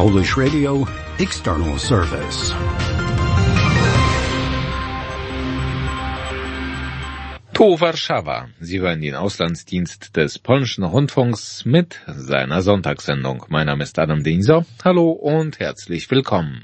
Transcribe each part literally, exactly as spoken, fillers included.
Polish Radio External Service. Tu Warszawa. Sie hören den Auslandsdienst des polnischen Rundfunks mit seiner Sonntagssendung. Mein Name ist Adam Deniser. Hallo und herzlich willkommen.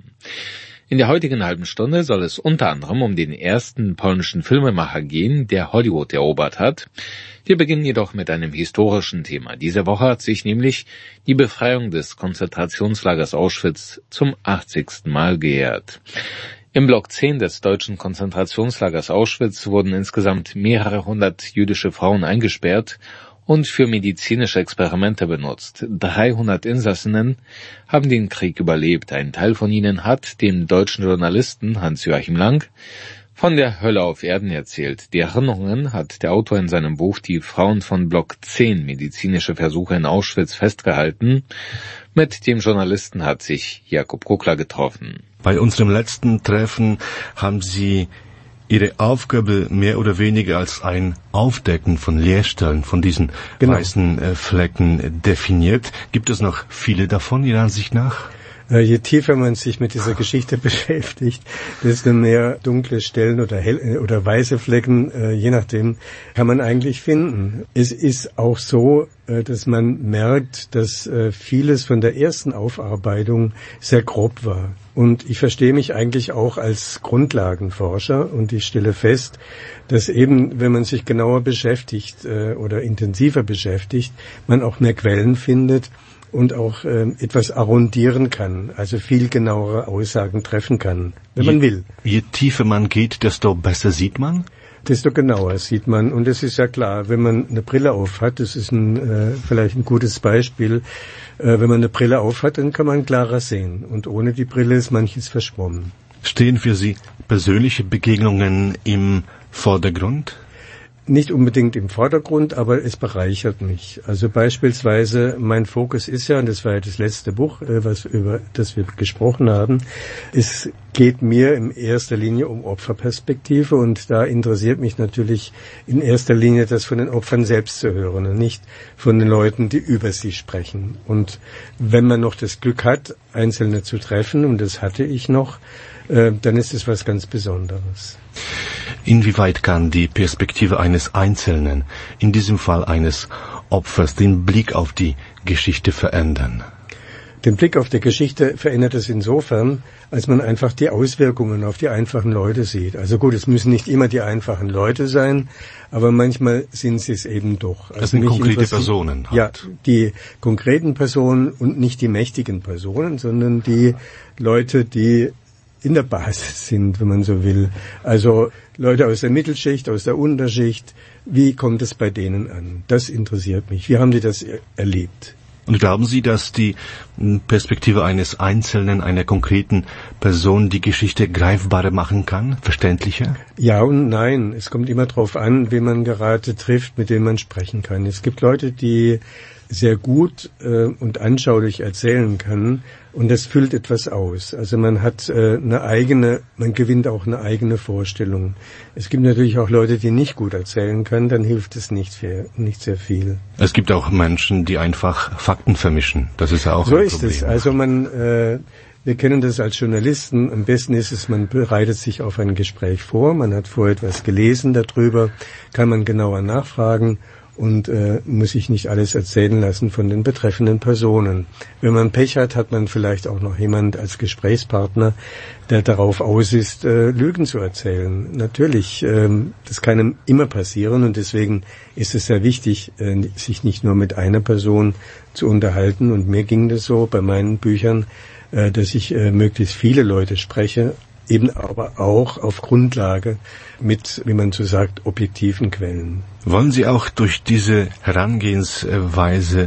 In der heutigen halben Stunde soll es unter anderem um den ersten polnischen Filmemacher gehen, der Hollywood erobert hat. Wir beginnen jedoch mit einem historischen Thema. Diese Woche hat sich nämlich die Befreiung des Konzentrationslagers Auschwitz zum achtzigsten Mal gejährt. Im Block zehn des deutschen Konzentrationslagers Auschwitz wurden insgesamt mehrere hundert jüdische Frauen eingesperrt und für medizinische Experimente benutzt. dreihundert Insassinnen haben den Krieg überlebt. Ein Teil von ihnen hat dem deutschen Journalisten Hans-Joachim Lang von der Hölle auf Erden erzählt. Die Erinnerungen hat der Autor in seinem Buch Die Frauen von Block zehn medizinische Versuche in Auschwitz festgehalten. Mit dem Journalisten hat sich Jakob Kuckler getroffen. Bei unserem letzten Treffen haben Sie Ihre Aufgabe mehr oder weniger als ein Aufdecken von Leerstellen, von diesen genau. weißen äh, Flecken definiert. Gibt es noch viele davon, Ihrer Ansicht nach? Je tiefer man sich mit dieser Geschichte beschäftigt, desto mehr dunkle Stellen oder hell, oder weiße Flecken, je nachdem, kann man eigentlich finden. Es ist auch so, dass man merkt, dass vieles von der ersten Aufarbeitung sehr grob war. Und ich verstehe mich eigentlich auch als Grundlagenforscher und ich stelle fest, dass eben, wenn man sich genauer beschäftigt oder intensiver beschäftigt, man auch mehr Quellen findet und auch äh, etwas arrondieren kann, also viel genauere Aussagen treffen kann, wenn je, man will. Je tiefer man geht, desto besser sieht man? Desto genauer sieht man. Und es ist ja klar, wenn man eine Brille auf hat, das ist ein, äh, vielleicht ein gutes Beispiel, äh, wenn man eine Brille auf hat, dann kann man klarer sehen. Und ohne die Brille ist manches verschwommen. Stehen für Sie persönliche Begegnungen im Vordergrund? Nicht unbedingt im Vordergrund, aber es bereichert mich. Also beispielsweise, mein Fokus ist ja, und das war ja das letzte Buch, was über das wir gesprochen haben, es geht mir in erster Linie um Opferperspektive und da interessiert mich natürlich in erster Linie das von den Opfern selbst zu hören und nicht von den Leuten, die über sie sprechen. Und wenn man noch das Glück hat, Einzelne zu treffen, und das hatte ich noch, dann ist es was ganz Besonderes. Inwieweit kann die Perspektive eines Einzelnen, in diesem Fall eines Opfers, den Blick auf die Geschichte verändern? Den Blick auf die Geschichte verändert es insofern, als man einfach die Auswirkungen auf die einfachen Leute sieht. Also gut, es müssen nicht immer die einfachen Leute sein, aber manchmal sind sie es eben doch. Also das sind konkrete Personen. Halt. Ja, die konkreten Personen und nicht die mächtigen Personen, sondern die Leute, die in der Basis sind, wenn man so will. Also Leute aus der Mittelschicht, aus der Unterschicht, wie kommt es bei denen an? Das interessiert mich. Wie haben die das erlebt? Und glauben Sie, dass die Perspektive eines Einzelnen, einer konkreten Person die Geschichte greifbarer machen kann, verständlicher? Ja und nein. Es kommt immer darauf an, wen man gerade trifft, mit dem man sprechen kann. Es gibt Leute, die sehr gut äh, und anschaulich erzählen können und das füllt etwas aus. Also man hat äh, eine eigene, man gewinnt auch eine eigene Vorstellung. Es gibt natürlich auch Leute, die nicht gut erzählen können, dann hilft es nicht, viel, nicht sehr viel. Es gibt auch Menschen, die einfach Fakten vermischen. Das ist ja auch so ein ist Problem. Es. Also man, äh, wir kennen das als Journalisten. Am besten ist es, man bereitet sich auf ein Gespräch vor, man hat vorher etwas gelesen darüber, kann man genauer nachfragen und äh, muss sich nicht alles erzählen lassen von den betreffenden Personen. Wenn man Pech hat, hat man vielleicht auch noch jemand als Gesprächspartner, der darauf aus ist, äh, Lügen zu erzählen. Natürlich, ähm, das kann ihm immer passieren und deswegen ist es sehr wichtig, äh, sich nicht nur mit einer Person zu unterhalten. Und mir ging das so bei meinen Büchern, äh, dass ich äh, möglichst viele Leute spreche, eben aber auch auf Grundlage mit, wie man so sagt, objektiven Quellen. Wollen Sie auch durch diese Herangehensweise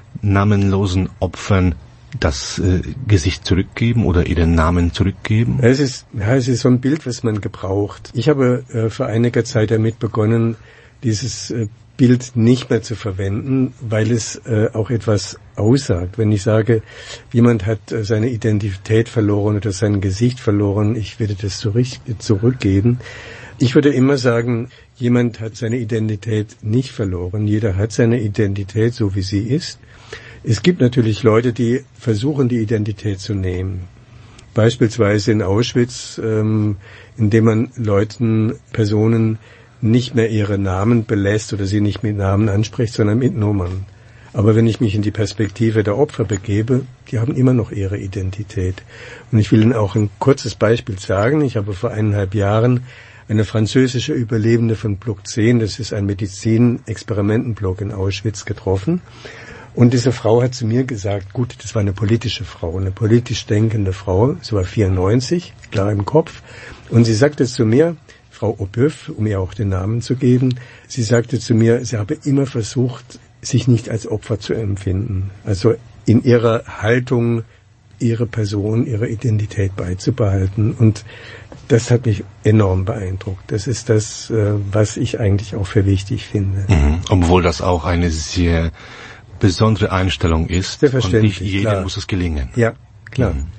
namenlosen Opfern das äh, Gesicht zurückgeben oder ihren Namen zurückgeben? Es ist, ja, es ist so ein Bild, was man gebraucht. Ich habe äh, vor einiger Zeit damit begonnen, dieses äh, Bild nicht mehr zu verwenden, weil es äh, auch etwas aussagt. Wenn ich sage, jemand hat äh, seine Identität verloren oder sein Gesicht verloren, ich würde das zurück, zurückgeben. Ich würde immer sagen, jemand hat seine Identität nicht verloren. Jeder hat seine Identität, so wie sie ist. Es gibt natürlich Leute, die versuchen, die Identität zu nehmen. Beispielsweise in Auschwitz, ähm, indem man Leuten, Personen nicht mehr ihre Namen belässt oder sie nicht mit Namen anspricht, sondern mit Nummern. Aber wenn ich mich in die Perspektive der Opfer begebe, die haben immer noch ihre Identität. Und ich will Ihnen auch ein kurzes Beispiel sagen. Ich habe vor eineinhalb Jahren eine französische Überlebende von Block zehn, das ist ein Medizin-Experimentenblock in Auschwitz, getroffen. Und diese Frau hat zu mir gesagt, gut, das war eine politische Frau, eine politisch denkende Frau, sie war vierundneunzig, klar im Kopf. Und sie sagte zu mir, Frau Aubeuf, um ihr auch den Namen zu geben, sie sagte zu mir, sie habe immer versucht, sich nicht als Opfer zu empfinden. Also in ihrer Haltung, ihre Person, ihre Identität beizubehalten. Und das hat mich enorm beeindruckt. Das ist das, was ich eigentlich auch für wichtig finde. Mhm. Obwohl das auch eine sehr besondere Einstellung ist. Und nicht jedem klar. muss es gelingen. Ja, klar. Mhm.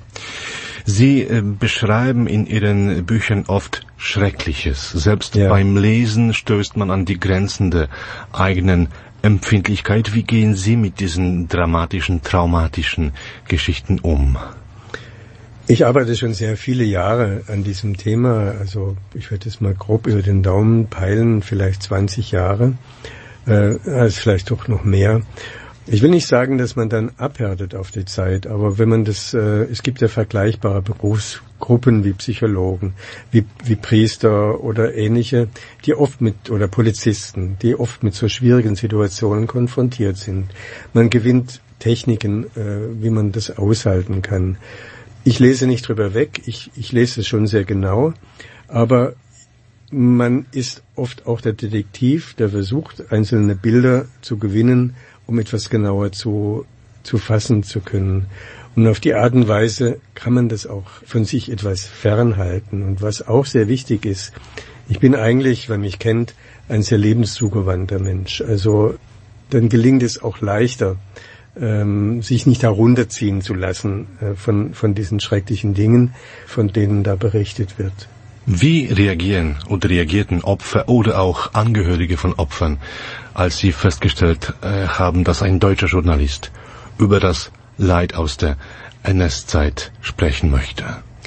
Sie äh, beschreiben in Ihren Büchern oft Schreckliches. Selbst ja. beim Lesen stößt man an die Grenzen der eigenen Empfindlichkeit. Wie gehen Sie mit diesen dramatischen, traumatischen Geschichten um? Ich arbeite schon sehr viele Jahre an diesem Thema. Also ich würde es mal grob über den Daumen peilen, vielleicht zwanzig Jahre, äh, also vielleicht doch noch mehr. Ich will nicht sagen, dass man dann abhärtet auf die Zeit, aber wenn man das, äh, es gibt ja vergleichbare Berufsgruppen wie Psychologen, wie, wie Priester oder ähnliche, die oft mit, oder Polizisten, die oft mit so schwierigen Situationen konfrontiert sind. Man gewinnt Techniken, äh, wie man das aushalten kann. Ich lese nicht drüber weg, ich, ich lese es schon sehr genau, aber man ist oft auch der Detektiv, der versucht, einzelne Bilder zu gewinnen, um etwas genauer zu, zu fassen zu können. Und auf die Art und Weise kann man das auch von sich etwas fernhalten. Und was auch sehr wichtig ist, ich bin eigentlich, wer mich kennt, ein sehr lebenszugewandter Mensch. Also dann gelingt es auch leichter, ähm, sich nicht herunterziehen zu lassen äh, von, von diesen schrecklichen Dingen, von denen da berichtet wird. Wie reagieren oder reagierten Opfer oder auch Angehörige von Opfern, als sie festgestellt äh, haben, dass ein deutscher Journalist über das Leid aus der N S-Zeit sprechen möchte?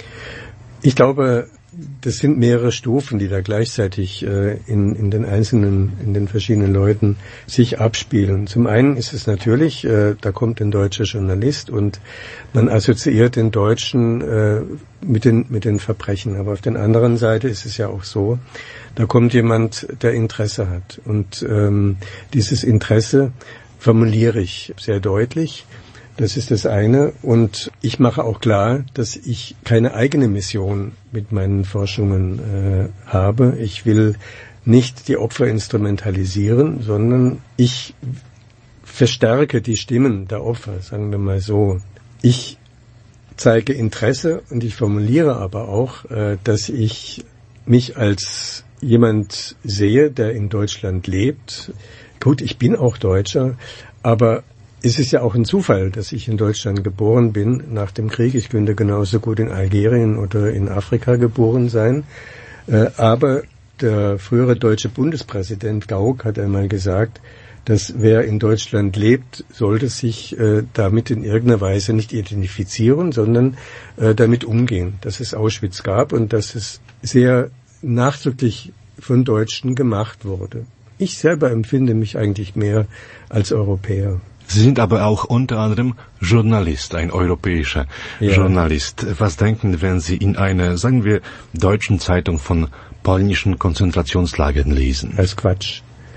Ich glaube, das sind mehrere Stufen, die da gleichzeitig äh, in, in den einzelnen, in den verschiedenen Leuten sich abspielen. Zum einen ist es natürlich, äh, da kommt ein deutscher Journalist und man assoziiert den Deutschen äh, mit den, mit den Verbrechen. Aber auf der anderen Seite ist es ja auch so, da kommt jemand, der Interesse hat. Und ähm, dieses Interesse formuliere ich sehr deutlich. Das ist das eine. Und ich mache auch klar, dass ich keine eigene Mission mit meinen Forschungen äh, habe. Ich will nicht die Opfer instrumentalisieren, sondern ich verstärke die Stimmen der Opfer, sagen wir mal so. Ich zeige Interesse und ich formuliere aber auch, äh, dass ich mich als jemand sehe, der in Deutschland lebt. Gut, ich bin auch Deutscher, aber es ist ja auch ein Zufall, dass ich in Deutschland geboren bin nach dem Krieg. Ich könnte genauso gut in Algerien oder in Afrika geboren sein. Äh, aber der frühere deutsche Bundespräsident Gauck hat einmal gesagt, dass wer in Deutschland lebt, sollte sich äh, damit in irgendeiner Weise nicht identifizieren, sondern äh, damit umgehen, dass es Auschwitz gab und dass es sehr nachdrücklich von Deutschen gemacht wurde. Ich selber empfinde mich eigentlich mehr als Europäer. Sie sind aber auch unter anderem Journalist, ein europäischer ja. Journalist. Was denken, wenn Sie in einer, sagen wir, deutschen Zeitung von polnischen Konzentrationslagern lesen? Als Quatsch.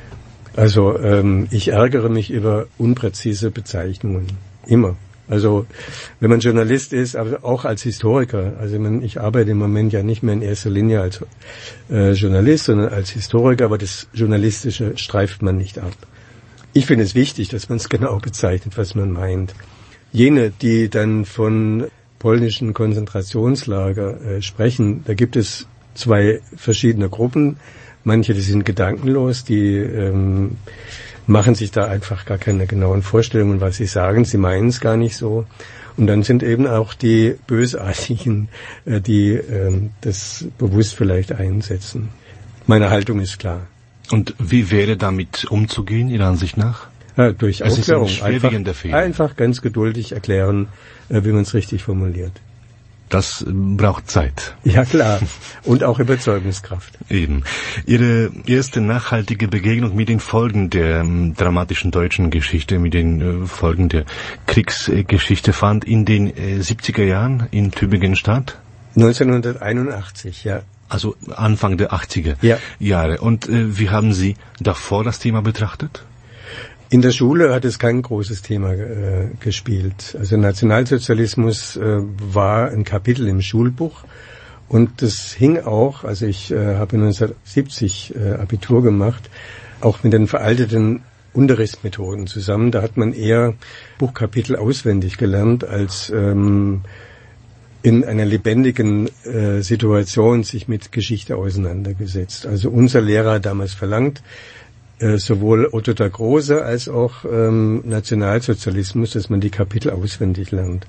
Also ähm, ich ärgere mich über unpräzise Bezeichnungen. Immer. Also wenn man Journalist ist, aber auch als Historiker, also man, ich arbeite im Moment ja nicht mehr in erster Linie als äh, Journalist, sondern als Historiker, aber das Journalistische streift man nicht ab. Ich finde es wichtig, dass man es genau bezeichnet, was man meint. Jene, die dann von polnischen Konzentrationslager äh, sprechen, da gibt es zwei verschiedene Gruppen. Manche, die sind gedankenlos, die ähm, machen sich da einfach gar keine genauen Vorstellungen, was sie sagen. Sie meinen es gar nicht so. Und dann sind eben auch die Bösartigen, äh, die äh, das bewusst vielleicht einsetzen. Meine Haltung ist klar. Und wie wäre damit umzugehen, Ihrer Ansicht nach? Ja, durch es Aufklärung. Ist ein schwerwiegender einfach, Fehler. einfach ganz geduldig erklären, wie man es richtig formuliert. Das braucht Zeit. Ja, klar. Und auch Überzeugungskraft. Eben. Ihre erste nachhaltige Begegnung mit den Folgen der ähm, dramatischen deutschen Geschichte, mit den äh, Folgen der Kriegsgeschichte fand in den äh, siebziger Jahren in Tübingen statt? neunzehnhunderteinundachtzig, ja. Also Anfang der achtziger ja. Jahre. Und äh, wie haben Sie davor das Thema betrachtet? In der Schule hat es kein großes Thema äh, gespielt. Also Nationalsozialismus äh, war ein Kapitel im Schulbuch und das hing auch, also ich äh, habe neunzehnhundertsiebzig äh, Abitur gemacht, auch mit den veralteten Unterrichtsmethoden zusammen. Da hat man eher Buchkapitel auswendig gelernt, als ähm, in einer lebendigen äh, Situation sich mit Geschichte auseinandergesetzt. Also unser Lehrer hat damals verlangt, Äh, sowohl Otto der Große als auch ähm, Nationalsozialismus, dass man die Kapitel auswendig lernt.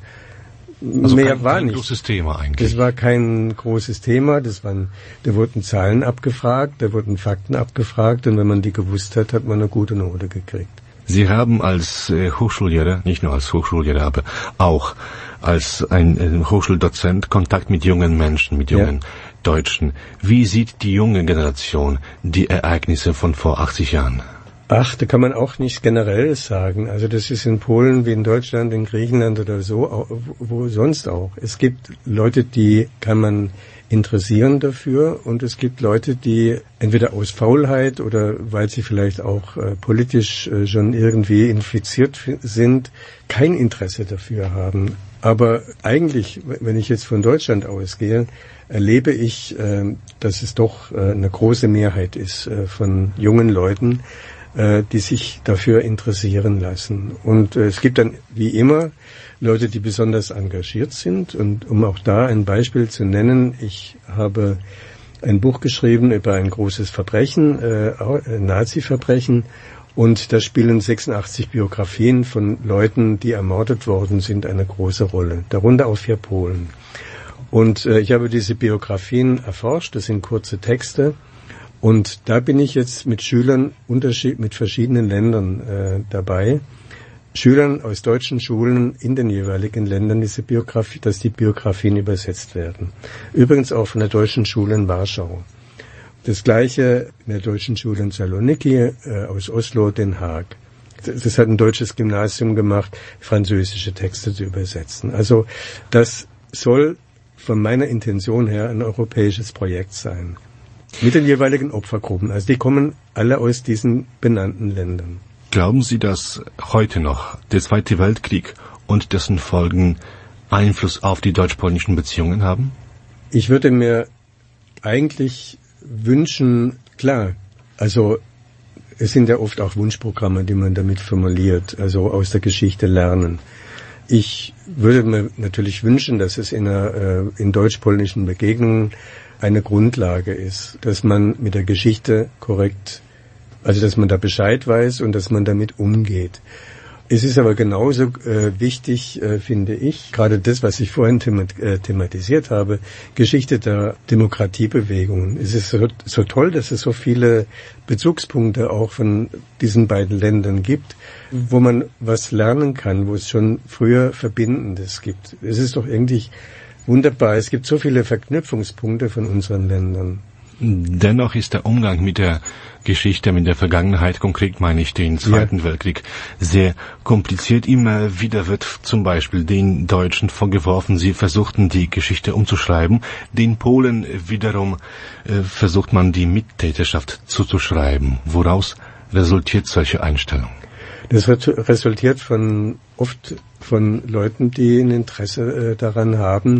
Also Mehr kein, war kein nicht. großes Thema eigentlich. Das war kein großes Thema. Das waren, da wurden Zahlen abgefragt, da wurden Fakten abgefragt und wenn man die gewusst hat, hat man eine gute Note gekriegt. Sie haben als äh, Hochschullehrer, nicht nur als Hochschullehrer, aber auch als ein äh, Hochschuldozent Kontakt mit jungen Menschen, mit jungen ja. Deutschen. Wie sieht die junge Generation die Ereignisse von vor achtzig Jahren? Ach, da kann man auch nicht generell sagen. Also das ist in Polen wie in Deutschland, in Griechenland oder so, wo sonst auch. Es gibt Leute, die kann man interessieren dafür und es gibt Leute, die entweder aus Faulheit oder weil sie vielleicht auch äh, politisch äh, schon irgendwie infiziert f- sind, kein Interesse dafür haben. Aber eigentlich, wenn ich jetzt von Deutschland ausgehe, erlebe ich, äh, dass es doch äh, eine große Mehrheit ist äh, von jungen Leuten, äh, die sich dafür interessieren lassen. Und äh, es gibt dann, wie immer, Leute, die besonders engagiert sind. Und um auch da ein Beispiel zu nennen, ich habe ein Buch geschrieben über ein großes Verbrechen, äh, Nazi-Verbrechen. Und da spielen sechsundachtzig Biografien von Leuten, die ermordet worden sind, eine große Rolle. Darunter auch vier Polen. Und äh, ich habe diese Biografien erforscht. Das sind kurze Texte. Und da bin ich jetzt mit Schülern unterschied- mit verschiedenen Ländern äh, dabei. Schülern aus deutschen Schulen in den jeweiligen Ländern, diese Biografie, dass die Biografien übersetzt werden. Übrigens auch von der deutschen Schule in Warschau. Das Gleiche in der deutschen Schule in Saloniki, äh, aus Oslo, Den Haag. Das, das hat ein deutsches Gymnasium gemacht, französische Texte zu übersetzen. Also das soll von meiner Intention her ein europäisches Projekt sein. Mit den jeweiligen Opfergruppen. Also die kommen alle aus diesen benannten Ländern. Glauben Sie, dass heute noch der Zweite Weltkrieg und dessen Folgen Einfluss auf die deutsch-polnischen Beziehungen haben? Ich würde mir eigentlich wünschen, klar, also es sind ja oft auch Wunschprogramme, die man damit formuliert, also aus der Geschichte lernen. Ich würde mir natürlich wünschen, dass es in, einer, äh, in deutsch-polnischen Begegnungen eine Grundlage ist, dass man mit der Geschichte korrekt, also dass man da Bescheid weiß und dass man damit umgeht. Es ist aber genauso äh, wichtig, äh, finde ich, gerade das, was ich vorhin themat- äh, thematisiert habe, Geschichte der Demokratiebewegungen. Es ist so, so toll, dass es so viele Bezugspunkte auch von diesen beiden Ländern gibt, wo man was lernen kann, wo es schon früher Verbindendes gibt. Es ist doch irgendwie wunderbar. Es gibt so viele Verknüpfungspunkte von unseren Ländern. Dennoch ist der Umgang mit der Geschichte, mit der Vergangenheit, konkret meine ich den Zweiten ja. Weltkrieg, sehr kompliziert. Immer wieder wird zum Beispiel den Deutschen vorgeworfen, sie versuchten die Geschichte umzuschreiben. Den Polen wiederum äh, versucht man die Mittäterschaft zuzuschreiben. Woraus resultiert solche Einstellung? Das resultiert von oft von Leuten, die ein Interesse äh, daran haben,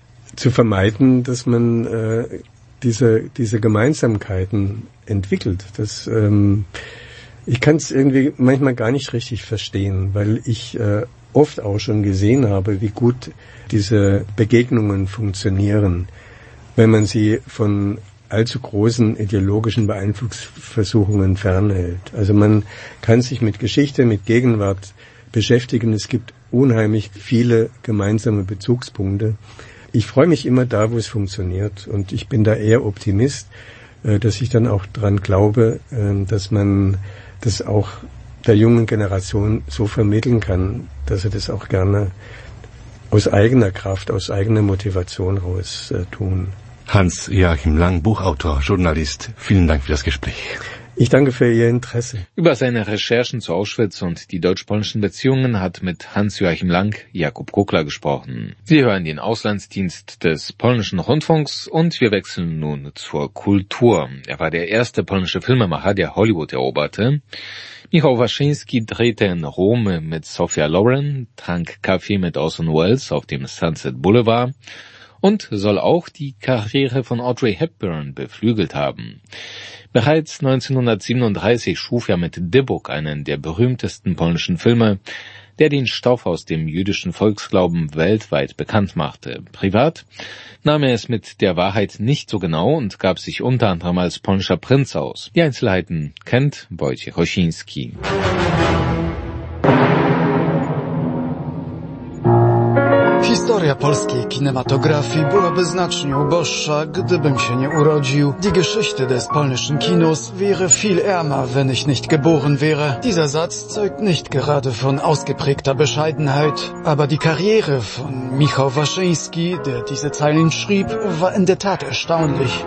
zu vermeiden, dass man äh, diese diese Gemeinsamkeiten entwickelt. Das ähm, ich kann es irgendwie manchmal gar nicht richtig verstehen, weil ich äh, oft auch schon gesehen habe, wie gut diese Begegnungen funktionieren, wenn man sie von allzu großen ideologischen Beeinflussungsversuchungen fernhält. Also man kann sich mit Geschichte, mit Gegenwart beschäftigen. Es gibt unheimlich viele gemeinsame Bezugspunkte. Ich freue mich immer da, wo es funktioniert. Und ich bin da eher Optimist, dass ich dann auch dran glaube, dass man das auch der jungen Generation so vermitteln kann, dass sie das auch gerne aus eigener Kraft, aus eigener Motivation raus äh, tun. Hans-Joachim Lang, Buchautor, Journalist, vielen Dank für das Gespräch. Ich danke für Ihr Interesse. Über seine Recherchen zu Auschwitz und die deutsch-polnischen Beziehungen hat mit Hans-Joachim Lang Jakub Kukla gesprochen. Sie hören den Auslandsdienst des polnischen Rundfunks und wir wechseln nun zur Kultur. Er war der erste polnische Filmemacher, der Hollywood eroberte. Michał Waszyński drehte in Rom mit Sophia Loren, trank Kaffee mit Orson Welles auf dem Sunset Boulevard und soll auch die Karriere von Audrey Hepburn beflügelt haben. Bereits neunzehnhundertsiebenunddreißig schuf er mit Dybbuk einen der berühmtesten polnischen Filme, der den Stoff aus dem jüdischen Volksglauben weltweit bekannt machte. Privat nahm er es mit der Wahrheit nicht so genau und gab sich unter anderem als polnischer Prinz aus. Die Einzelheiten kennt Wojciech Osiński. Historia polskiej kinematografii byłaby znacznie uboższa, gdybym się nie urodził. Die Geschichte des polnischen Kinos wäre viel ärmer, wenn ich nicht geboren wäre. Dieser Satz zeugt nicht gerade von ausgeprägter Bescheidenheit, aber die Karriere von Michał Waszyński, der diese Zeilen schrieb, war in der Tat erstaunlich.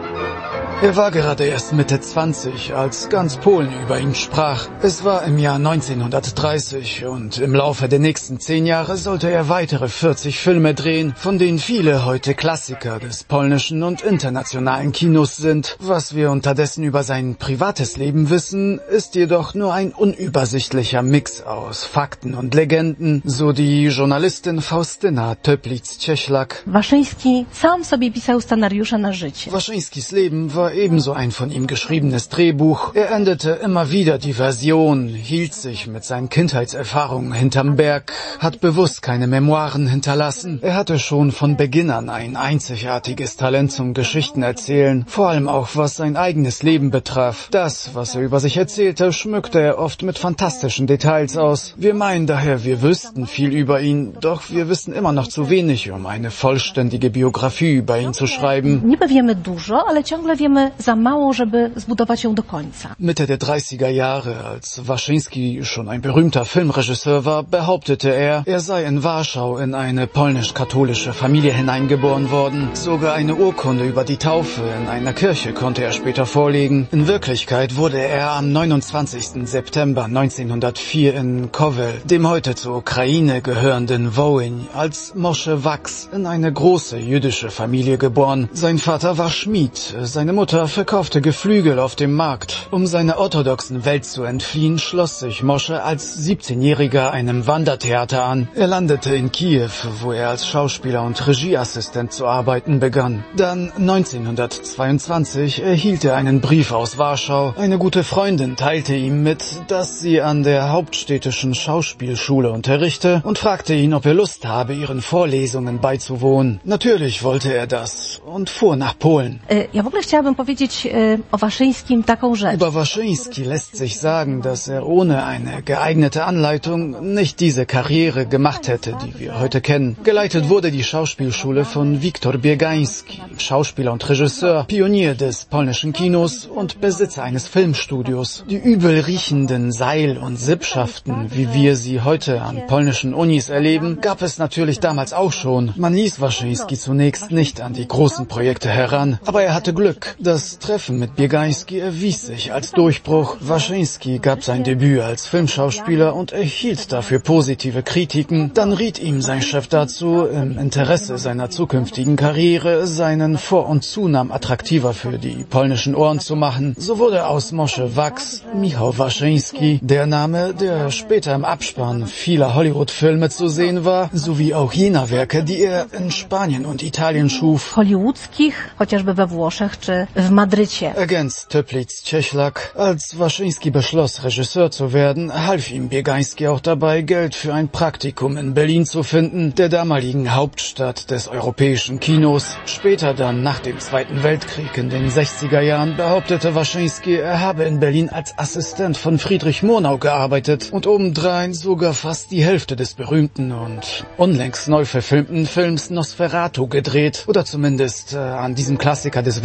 Er war gerade erst Mitte zwanzig, als ganz Polen über ihn sprach. Es war im Jahr neunzehnhundertdreißig und im Laufe der nächsten zehn Jahre sollte er weitere vierzig Filme drehen, von denen viele heute Klassiker des polnischen und internationalen Kinos sind. Was wir unterdessen über sein privates Leben wissen, ist jedoch nur ein unübersichtlicher Mix aus Fakten und Legenden, so die Journalistin Faustyna Toeplitz-Cieślak. Waszyński sam sobie pisał scenariusze na życie. Waszyńskis Leben war ebenso ein von ihm geschriebenes Drehbuch. Er änderte immer wieder die Version, hielt sich mit seinen Kindheitserfahrungen hinterm Berg, hat bewusst keine Memoiren hinterlassen. Er hatte schon von Beginn an ein einzigartiges Talent zum Geschichtenerzählen, vor allem auch was sein eigenes Leben betraf. Das, was er über sich erzählte, schmückte er oft mit fantastischen Details aus. Wir meinen daher, wir wüssten viel über ihn, doch wir wissen immer noch zu wenig, um eine vollständige Biografie über ihn zu schreiben. Niby wiemy dużo, ale ciągle wiemy za mało, żeby zbudować ją do końca. Mitte der dreißiger Jahre, als Waszyński schon ein berühmter Filmregisseur war, behauptete er, er sei in Warschau in eine polnisch-katholische Familie hineingeboren worden. Sogar eine Urkunde über die Taufe in einer Kirche konnte er später vorlegen. In Wirklichkeit wurde er am neunundzwanzigsten September neunzehnhundertvier in Kowel, dem heute zur Ukraine gehörenden Wołyń, als Moshe Wachs in eine große jüdische Familie geboren. Sein Vater war Schmied, seine Mutter verkaufte Geflügel auf dem Markt. Um seiner orthodoxen Welt zu entfliehen, schloss sich Moshe als siebzehnjähriger einem Wandertheater an. Er landete in Kiew, wo er als Schauspieler und Regieassistent zu arbeiten begann. Dann neunzehnhundertzweiundzwanzig erhielt er einen Brief aus Warschau. Eine gute Freundin teilte ihm mit, dass sie an der hauptstädtischen Schauspielschule unterrichte und fragte ihn, ob er Lust habe, ihren Vorlesungen beizuwohnen. Natürlich wollte er das und fuhr nach Polen. Ja w ogóle chciałabym powiedzieć o Waszyńskim taką rzecz. Über Waszyński lässt sich sagen, dass er ohne eine geeignete Anleitung nicht diese Karriere gemacht hätte, die wir heute kennen. Geleitet wurde die Schauspielschule von Wiktor Biegański, Schauspieler und Regisseur, Pionier des polnischen Kinos und Besitzer eines Filmstudios. Die übel riechenden Seil- und Sippschaften, wie wir sie heute an polnischen Unis erleben, gab es natürlich damals auch schon. Man ließ Waszyński zunächst nicht an die großen Projekte heran, aber er hatte Glück. Das Treffen mit Biegański erwies sich als Durchbruch. Waszyński gab sein Debüt als Filmschauspieler und erhielt dafür positive Kritiken. Dann riet ihm sein Chef dazu, im Interesse seiner zukünftigen Karriere seinen Vor- und Zunamen attraktiver für die polnischen Ohren zu machen. So wurde aus Moshe Wachs Michał Waszyński, der Name, der später im Abspann vieler Hollywood-Filme zu sehen war, sowie auch jener Werke, die er in Spanien und Italien schuf. Hollywoodzkich, chociażby we Włoszech czy w Madrycie. Ergänzt Toeplitz-Cieślak. Als Waszyński beschloss, Regisseur zu werden, half ihm Biegański auch dabei, Geld für ein Praktikum in Berlin zu finden, der damaligen Hauptstadt des europäischen Kinos. Später dann, nach dem Zweiten Weltkrieg in den sechziger Jahren, behauptete Waszyński, er habe in Berlin als Assistent von Friedrich Murnau gearbeitet und obendrein sogar fast die Hälfte des berühmten und unlängst neu verfilmten Films Nosferatu gedreht oder zumindest äh, an diesem Klassiker des Weltkinos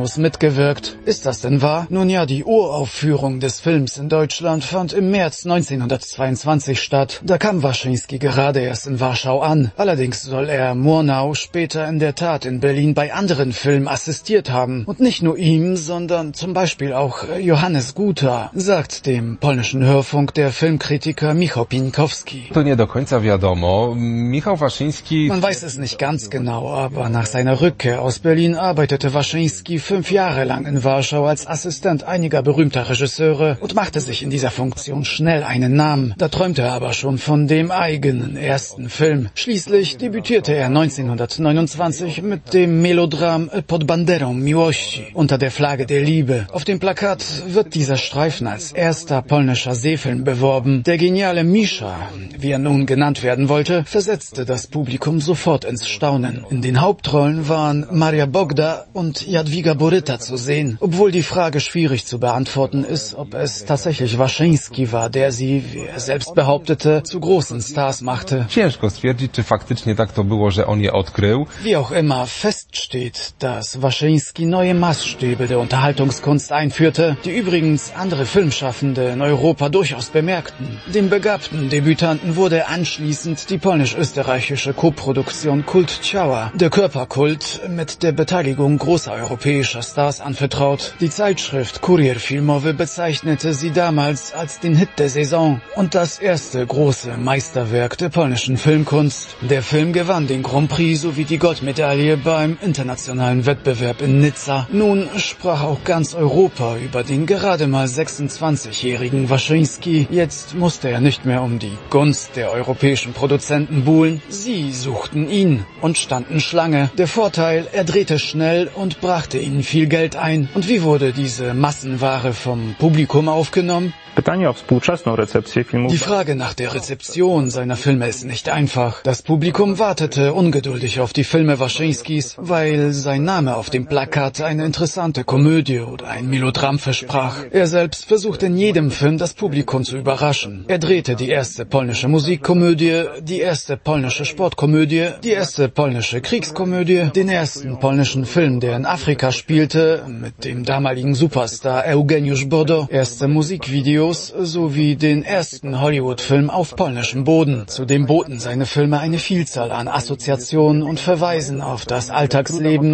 Kinos mitgewirkt. Ist das denn wahr? Nun ja, die Uraufführung des Films in Deutschland fand im März neunzehnhundertzweiundzwanzig statt. Da kam Waschinski gerade erst in Warschau an. Allerdings soll er Murnau später in der Tat in Berlin bei anderen Filmen assistiert haben. Und nicht nur ihm, sondern zum Beispiel auch Johannes Guta, sagt dem polnischen Hörfunk der Filmkritiker Michał Pieńkowski. To nie do końca wiadomo. Michał Waszyński... Man weiß es nicht ganz genau, aber nach seiner Rückkehr aus Berlin arbeitete Waschinski fünf Jahre lang in Warschau als Assistent einiger berühmter Regisseure und machte sich in dieser Funktion schnell einen Namen. Da träumte er aber schon von dem eigenen ersten Film. Schließlich debütierte er neunzehnhundertneunundzwanzig mit dem Melodram Pod banderą miłości, unter der Flagge der Liebe. Auf dem Plakat wird dieser Streifen als erster polnischer Seefilm beworben. Der geniale Mischa, wie er nun genannt werden wollte, versetzte das Publikum sofort ins Staunen. In den Hauptrollen waren Maria Bogda und Jadwiga Boryta zu sehen, obwohl die Frage schwierig zu beantworten ist, ob es tatsächlich Waschinski war, der sie, wie er selbst behauptete, zu großen Stars machte. Ciężko stwierdzić, czy faktycznie tak to było, że on je odkrył. Wie auch immer, fest steht, dass Waschinski neue Maßstäbe der Unterhaltungskunst einführte, die übrigens andere Filmschaffende in Europa durchaus bemerkten. Dem begabten Debütanten wurde anschließend die polnisch-österreichische Koproduktion Kult Ciała, der Körperkult, mit der Beteiligung großer europäischer Stars anvertraut. Die Zeitschrift Kurier Filmowy bezeichnete sie damals als den Hit der Saison und das erste große Meisterwerk der polnischen Filmkunst. Der Film gewann den Grand Prix sowie die Goldmedaille beim internationalen Wettbewerb in Nizza. Nun sprach auch ganz Europa über den gerade mal sechsundzwanzigjährigen Waschinski. Jetzt musste er nicht mehr um die Gunst der europäischen Produzenten buhlen. Sie suchten ihn und standen Schlange. Der Vorteil, er drehte schnell und brachte ihnen viel Geld ein. Und wie wurde diese Massenware vom Publikum aufgenommen? Die Frage nach der Rezeption seiner Filme ist nicht einfach. Das Publikum wartete ungeduldig auf die Filme Waschinskis, weil sein Name auf dem Plakat eine interessante Komödie oder ein Melodram versprach. Er selbst versuchte in jedem Film das Publikum zu überraschen. Er drehte die erste polnische Musikkomödie, die erste polnische Sportkomödie, die erste polnische Kriegskomödie, den ersten polnischen Film, der in Afrika spielte, mit dem damaligen Superstar Eugeniusz Bodo, erste Musikvideos sowie den ersten Hollywood-Film auf polnischem Boden. Zudem boten seine Filme eine Vielzahl an Assoziationen und verweisen auf das Alltagsleben,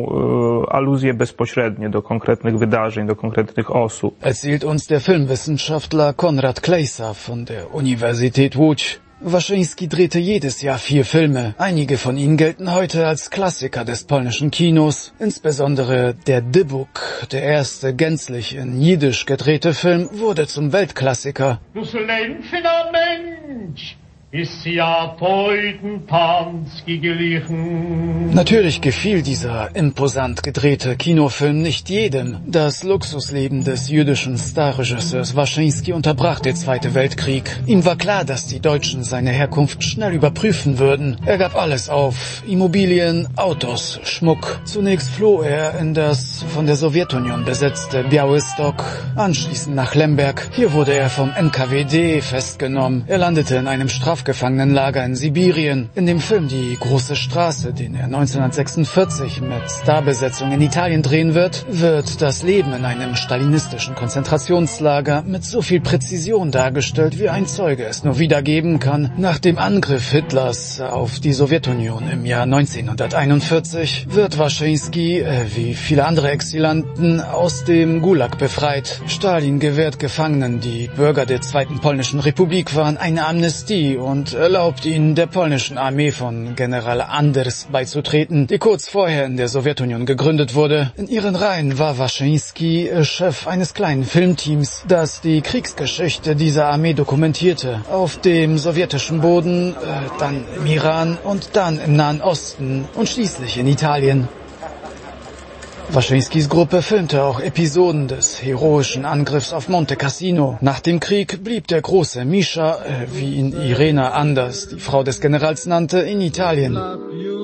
erzählt uns der Filmwissenschaftler Konrad Klejsa von der Universität Łódź. Waschinski drehte jedes Jahr vier Filme. Einige von ihnen gelten heute als Klassiker des polnischen Kinos. Insbesondere der Dybuk, der erste gänzlich in Jiddisch gedrehte Film, wurde zum Weltklassiker. Du slępfner Mensch, ist ja teuten Panski gelichen. Natürlich gefiel dieser imposant gedrehte Kinofilm nicht jedem. Das Luxusleben des jüdischen Starregisseurs Waschinski unterbrach der Zweite Weltkrieg. Ihm war klar, dass die Deutschen seine Herkunft schnell überprüfen würden. Er gab alles auf: Immobilien, Autos, Schmuck. Zunächst floh er in das von der Sowjetunion besetzte Białystok, anschließend nach Lemberg. Hier wurde er vom N K W D festgenommen. Er landete in einem Strafgefangenenlager in Sibirien. In dem Film Die große Straße, den er neunzehnhundertsechsundvierzig mit Starbesetzung in Italien drehen wird, wird das Leben in einem stalinistischen Konzentrationslager mit so viel Präzision dargestellt, wie ein Zeuge es nur wiedergeben kann. Nach dem Angriff Hitlers auf die Sowjetunion im Jahr neunzehnhunderteinundvierzig wird Waschinski, äh, wie viele andere Exilanten, aus dem Gulag befreit. Stalin gewährt Gefangenen, die Bürger der Zweiten Polnischen Republik waren, eine Amnestie und erlaubt ihnen, der polnischen Armee von General Anders beizutreten, die kurz vorher in der Sowjetunion gegründet wurde. In ihren Reihen war Waschinski Chef eines kleinen Filmteams, das die Kriegsgeschichte dieser Armee dokumentierte. Auf dem sowjetischen Boden, äh, dann im Iran und dann im Nahen Osten und schließlich in Italien. Waschinskis Gruppe filmte auch Episoden des heroischen Angriffs auf Monte Cassino. Nach dem Krieg blieb der große Mischa, äh, wie ihn Irena Anders, die Frau des Generals nannte, in Italien.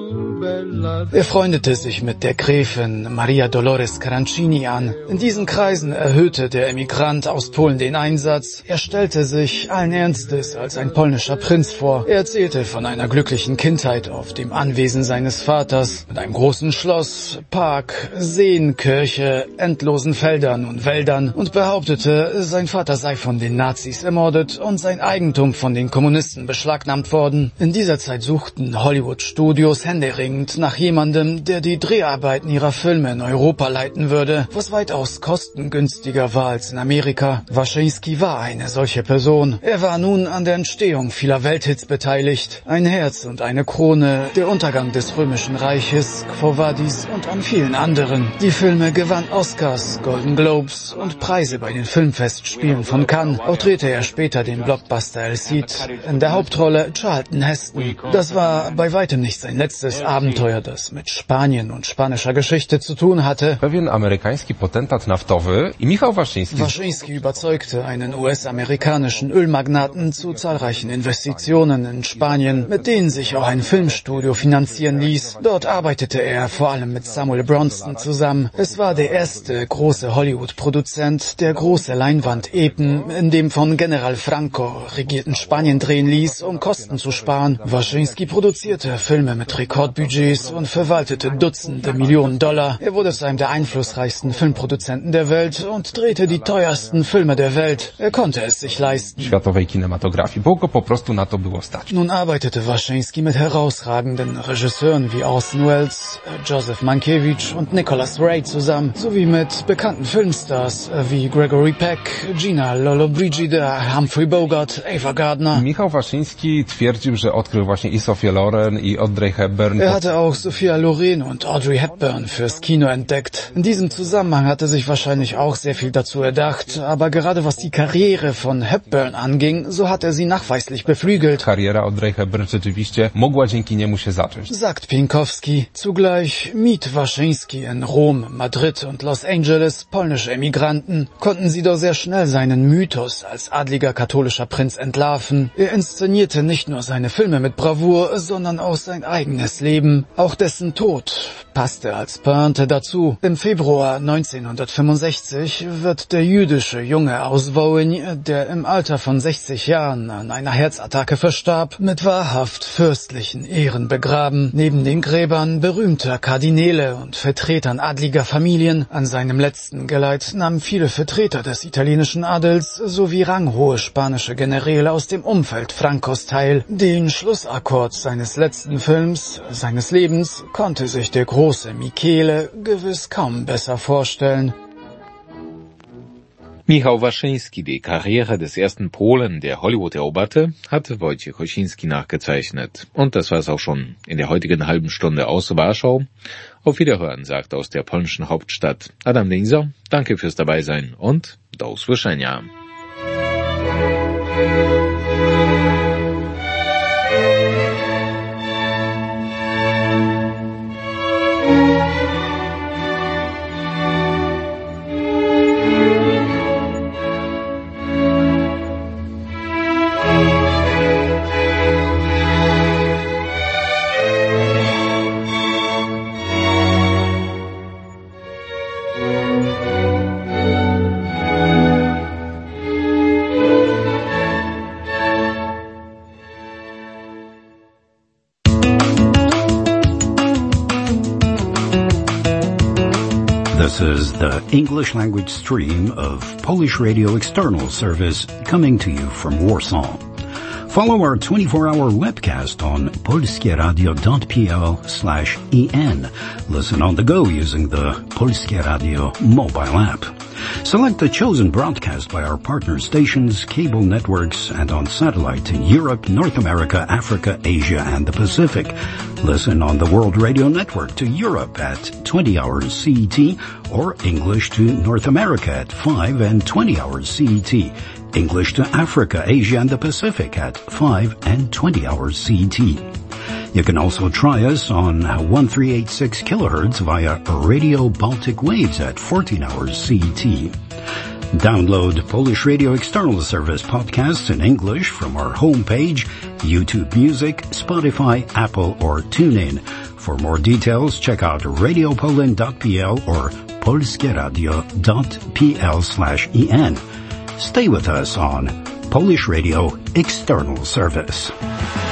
Er freundete sich mit der Gräfin Maria Dolores Carancini an. In diesen Kreisen erhöhte der Emigrant aus Polen den Einsatz. Er stellte sich allen Ernstes als ein polnischer Prinz vor. Er erzählte von einer glücklichen Kindheit auf dem Anwesen seines Vaters, mit einem großen Schloss, Park, Seen, Kirche, endlosen Feldern und Wäldern und behauptete, sein Vater sei von den Nazis ermordet und sein Eigentum von den Kommunisten beschlagnahmt worden. In dieser Zeit suchten Hollywood-Studios händeringend nach jemandem, der die Dreharbeiten ihrer Filme in Europa leiten würde, was weitaus kostengünstiger war als in Amerika. Waschiński war eine solche Person. Er war nun an der Entstehung vieler Welthits beteiligt. Ein Herz und eine Krone, der Untergang des Römischen Reiches, Quo Vadis und an vielen anderen. Die Filme gewann Oscars, Golden Globes und Preise bei den Filmfestspielen von Cannes. Auch drehte er später den Blockbuster El Cid. In der Hauptrolle Charlton Heston. Das war bei weitem nicht sein letztes Abenteuer, das mit Spanien und spanischer Geschichte zu tun hatte. Pewien amerykański potentat naftowy i Michał Waszyński. Waschiński überzeugte einen U S-amerikanischen Ölmagnaten zu zahlreichen Investitionen in Spanien, mit denen sich auch ein Filmstudio finanzieren ließ. Dort arbeitete er vor allem mit Samuel Bronston zusammen. Es war der erste große Hollywood-Produzent, der große Leinwand-Epen in dem von General Franco regierten Spanien drehen ließ, um Kosten zu sparen. Waschiński produzierte Filme mit Rekordbudgets und verwaltete Dutzende Millionen Dollar. Er wurde zu einem der einflussreichsten Filmproduzenten der Welt und drehte die teuersten Filme der Welt. Er konnte es sich leisten. Światowej kinematografii, bo go po prostu na to było stać. Nun arbeitete Waschiński mit herausragenden Regisseuren wie Orson Welles, Joseph Mankiewicz und Nicholas Ray zusammen, sowie mit bekannten Filmstars wie Gregory Peck, Gina Lollobrigida, Humphrey Bogart, Ava Gardner. Michał Waszyński twierdził, że odkrył właśnie i Sophia Loren i Audrey Hepburn. Er hatte auch Sophia Loren und Audrey Hepburn fürs Kino entdeckt. In diesem Zusammenhang hatte sich wahrscheinlich auch sehr viel dazu erdacht, aber gerade was die Karriere von Hepburn anging, so hat er sie nachweislich beflügelt. Kariera Audrey Hepburn rzeczywiście mogła dzięki niemu się zacząć. Sagt Pienkowski. Zugleich mied Waschiński in Rom, Madrid und Los Angeles polnische Emigranten. Konnten sie doch sehr schnell seinen Mythos als adliger katholischer Prinz entlarven. Er inszenierte nicht nur seine Filme mit Bravour, sondern auch sein eigenes Leben. Auch dessen Tod passte als Pointe dazu. Im Februar neunzehnhundertfünfundsechzig wird der jüdische Junge aus Wołyń, der im Alter von sechzig Jahren an einer Herzattacke verstarb, mit wahrhaft fürstlichen Ehren begraben. Neben den Gräbern berühmter Kardinäle und Vertretern adliger Familien. An seinem letzten Geleit nahmen viele Vertreter des italienischen Adels sowie ranghohe spanische Generäle aus dem Umfeld Francos teil. Den Schlussakkord seines letzten Films, seines Lebens, konnte sich der große Michele gewiss kaum besser vorstellen. Michał Waschiński, die Karriere des ersten Polen, der Hollywood eroberte, hat Wojciech Osiński nachgezeichnet. Und das war es auch schon in der heutigen halben Stunde aus Warschau. Auf Wiederhören, sagt aus der polnischen Hauptstadt Adam Deinzer. Danke fürs Dabeisein und do usłyszenia. This is the English language stream of Polish Radio External Service coming to you from Warsaw. Follow our twenty-four hour webcast on polskieradio.pl slash en. Listen on the go using the Polskie Radio mobile app. Select the chosen broadcast by our partner stations, cable networks, and on satellite in Europe, North America, Africa, Asia, and the Pacific. Listen on the World Radio Network to Europe at twenty hours C E T or English to North America at five and twenty hours C E T. English to Africa, Asia, and the Pacific at five and twenty hours C E T. You can also try us on thirteen eighty-six kilohertz via Radio Baltic Waves at fourteen hours C E T. Download Polish Radio External Service podcasts in English from our homepage, YouTube Music, Spotify, Apple, or TuneIn. For more details, check out radiopoland dot p l or polskieradio.pl slash en. Stay with us on Polish Radio External Service.